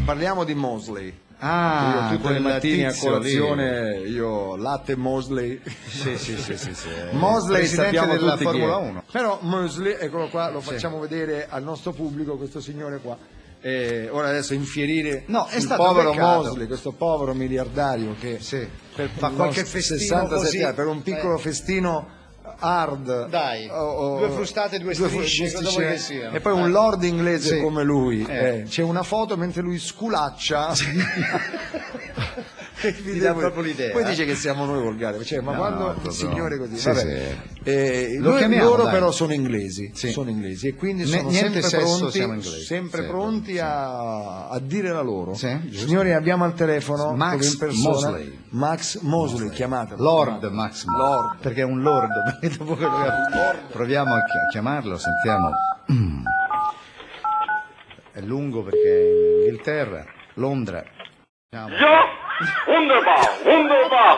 Parliamo di Mosley. Ah, io tutte le mattine a colazione lì. io latte Mosley. Sì. Mosley sappiamo della tutti Formula chi è. 1. Però Mosley, eccolo qua, lo facciamo vedere al nostro pubblico, questo signore qua. Ora adesso infierire il povero Mosley, questo povero miliardario che fa qualche festino 67 così, anni, per un piccolo festino hard, dai, 2 frustate, 2 strisce, cosa vuoi che siano? E poi un lord inglese come lui, c'è una foto mentre lui sculaccia. Ti dà proprio l'idea. Poi dice che siamo noi volgari, cioè, ma quando il signore così, loro però sono inglesi, e quindi sono sempre pronti a dire la loro. Signori, abbiamo al telefono Max in persona Mosley. Max Mosley, chiamatelo. Lord Max Mosley. Lord. Perché è un lord. Dopo quello che... Proviamo a chiamarlo, sentiamo. È lungo perché è in Inghilterra, Londra. Wunderbar,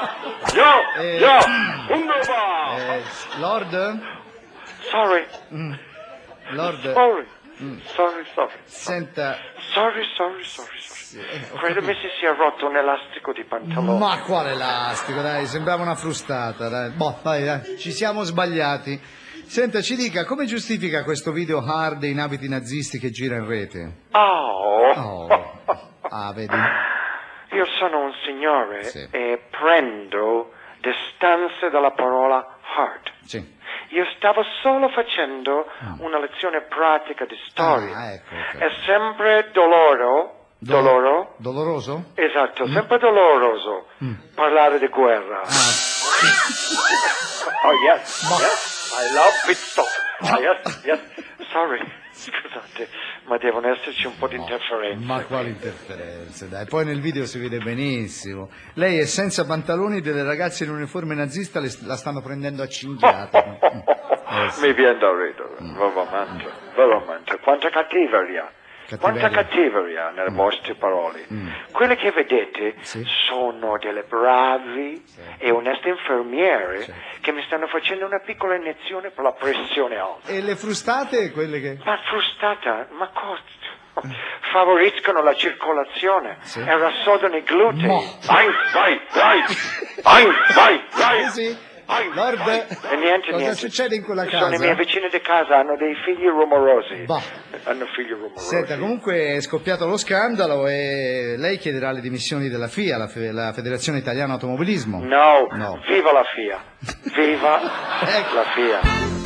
wunderbar. Lord? Sorry. Lord. Sorry. Senta. Sorry. Credo mi si sia rotto un elastico di pantalone. Ma quale elastico, dai, sembrava una frustata, dai. Dai, ci siamo sbagliati. Senta, ci dica, come giustifica questo video hard in abiti nazisti che gira in rete? Vedi? Io sono un signore e prendo distanze dalla parola hard. Io stavo solo facendo una lezione pratica di storia. Ecco. È sempre doloroso? Esatto, sempre doloroso parlare di guerra. Oh yes, I love pit stop. Yes. Sorry, scusate, ma devono esserci un po' di interferenze. Ma quali interferenze, dai, poi nel video si vede benissimo. Lei è senza pantaloni, delle ragazze in uniforme nazista la stanno prendendo a cinghiate. Mi viene da ridere, veramente, quanta cattiveria. Quanta cattiveria nelle vostre parole. Quelle che vedete sono delle bravi e oneste infermiere che mi stanno facendo una piccola iniezione per la pressione alta. E le frustate, quelle che... Ma frustata? Ma cosa? Favoriscono la circolazione e rassodano i glutei. Sì. Lord, E niente. Cosa succede in quella casa? Sono i miei vicini di casa, hanno dei figli rumorosi. Hanno figli rumorosi. Senta, comunque è scoppiato lo scandalo e lei chiederà le dimissioni della FIA, la Federazione Italiana Automobilismo. No. Viva la FIA. Viva la FIA.